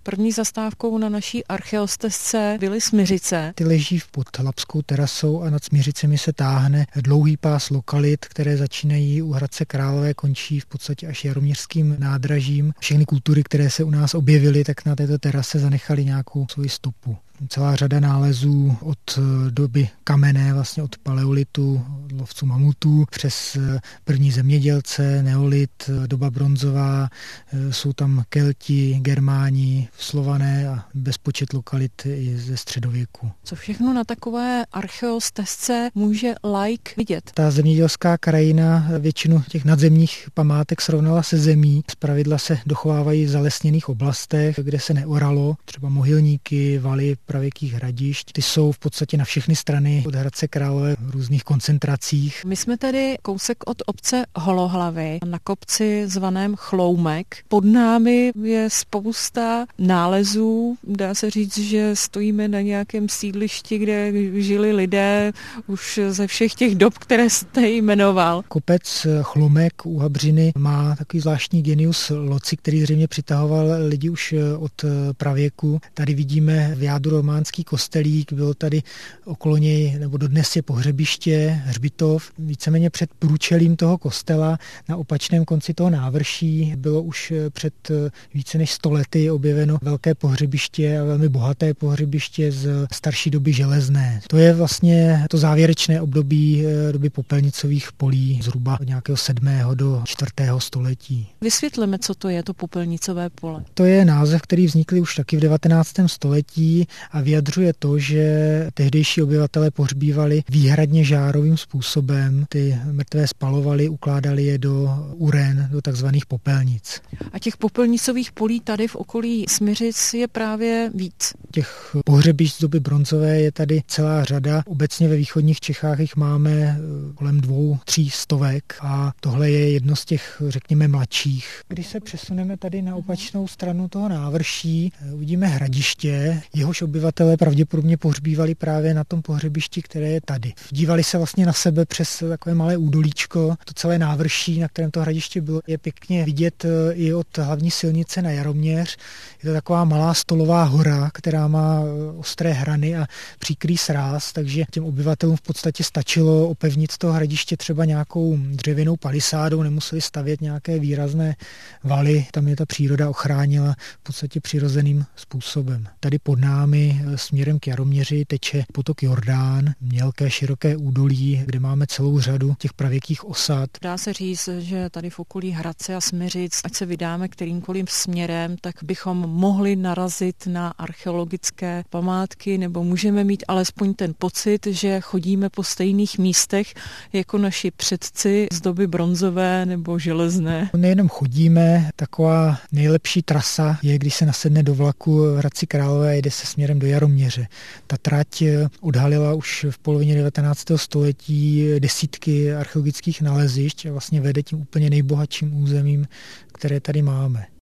První zastávkou na naší archeostezce byly Smiřice. Ty leží pod Labskou terasou a nad Smiřicemi se táhne dlouhý pás lokalit, které začínají u Hradce Králové, končí v podstatě až Jaroměřským nádražím. Všechny kultury, které se u nás objevily, tak na této terase zanechaly nějakou svoji stopu. Celá řada nálezů od doby kamenné, vlastně od paleolitu, lovců mamutů, přes první zemědělce, neolit, doba bronzová, jsou tam Kelti, Germáni, Slované a bezpočet lokalit i ze středověku. Co všechno na takové archeostezce může laik vidět? Ta zemědělská krajina většinu těch nadzemních památek srovnala se zemí. Zpravidla se dochovávají v zalesněných oblastech, kde se neoralo, třeba mohylníky, valy, pravěkých hradišť. Ty jsou v podstatě na všechny strany od Hradce Králové v různých koncentracích. My jsme tady kousek od obce Holohlavy na kopci zvaném Chloumek. Pod námi je spousta nálezů. Dá se říct, že stojíme na nějakém sídlišti, kde žili lidé už ze všech těch dob, které jste jmenoval. Kopec Chloumek u Habřiny má takový zvláštní genius loci, který zřejmě přitahoval lidi už od pravěku. Tady vidíme v jádru románský kostelík, bylo tady okolo něj, nebo dodnes je pohřebiště, hřbitov. Víceméně před průčelím toho kostela na opačném konci toho návrší bylo už před více než 100 lety objeveno velké pohřebiště a velmi bohaté pohřebiště z starší doby železné. To je vlastně to závěrečné období doby popelnicových polí zhruba od nějakého 7. do 4. století. Vysvětleme, co to je to popelnicové pole. To je název, který vznikl už taky v 19. století a vyjadřuje to, že tehdejší obyvatelé pohřbívali výhradně žárovým způsobem. Ty mrtvé spalovali, ukládali je do uren, do takzvaných popelnic. A těch popelnicových polí tady v okolí Smiřic je právě víc. Těch pohřebišť z doby bronzové je tady celá řada. Obecně ve východních Čechách jich máme kolem 200-300 stovek a tohle je jedno z těch, řekněme, mladších. Když se přesuneme tady na opačnou stranu toho návrší, uvidíme hradiště, jehož obyvatelé pravděpodobně pohřbívali právě na tom pohřebišti, které je tady. Dívali se vlastně na sebe přes takové malé údolíčko. To celé návrší, na kterém to hradiště bylo, je pěkně vidět i od hlavní silnice na Jaroměř. Je to taková malá stolová hora, která má ostré hrany a příkrý sráz, takže těm obyvatelům v podstatě stačilo opevnit to hradiště třeba nějakou dřevěnou palisádou, nemuseli stavět nějaké výrazné valy, tam je ta příroda ochránila v podstatě přirozeným způsobem. Tady pod námi směrem k Jaroměři teče potok Jordán, mělké široké údolí, kde máme celou řadu těch pravěkých osad. Dá se říct, že tady v okolí Hradce a Smiřic, ať se vydáme kterýmkoliv směrem, tak bychom mohli narazit na archeologické památky, nebo můžeme mít alespoň ten pocit, že chodíme po stejných místech jako naši předci z doby bronzové nebo železné. Nejenom chodíme, taková nejlepší trasa je, když se nasedne do vlaku v Hradci Králové a jede se směrem do Jaroměře. Ta trať odhalila už v polovině 19. století desítky archeologických nalezišť a vlastně vede tím úplně nejbohatším územím, které tady máme.